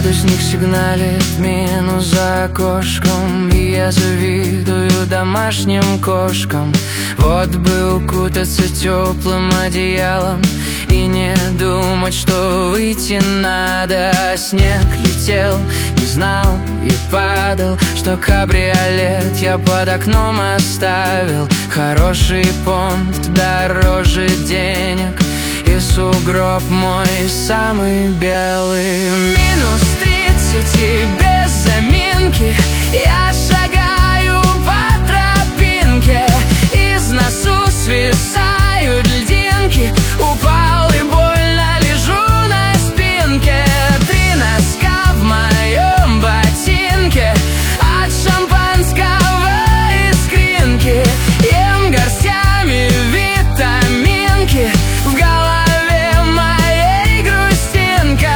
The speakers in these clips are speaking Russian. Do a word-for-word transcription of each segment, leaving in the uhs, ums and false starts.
Градусник сигналит минус за окошком, и я завидую домашним кошкам. Вот бы укутаться теплым одеялом и не думать, что выйти надо. Снег летел, не знал и падал, что кабриолет я под окном оставил. Хороший понт дороже денег, и сугроб мой самый белый. Минус тридцать и без заминки я шагаю по тропинке. Из носу свисают льдинки, упал и больно лежу на спинке. Три носка в моем ботинке, от шампанского искринки. Ем горстями витаминки, в голове моей грустинка.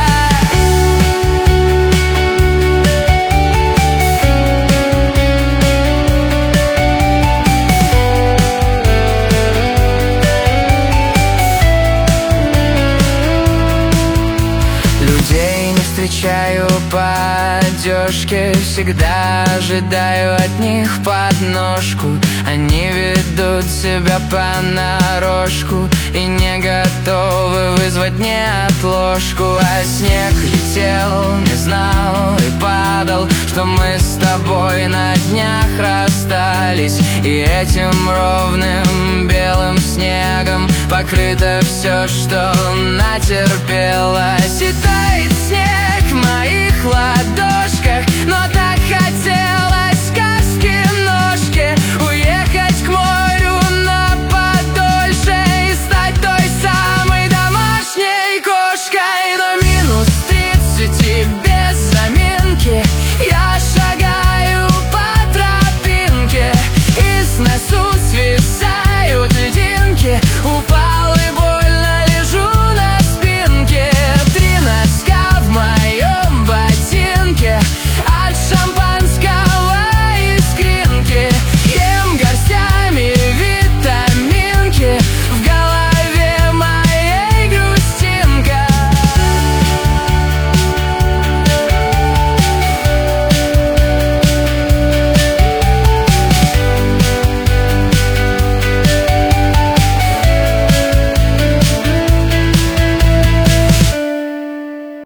Людей не встречаю по одежке, всегда ожидаю от них подножку. Они ведут себя понарошку и не готовы вызвать неотложку. А снег летел, не знал и падал, что мы с тобой на днях расстались. И этим ровным белым снегом покрыто все, что натерпелось. И тает снег,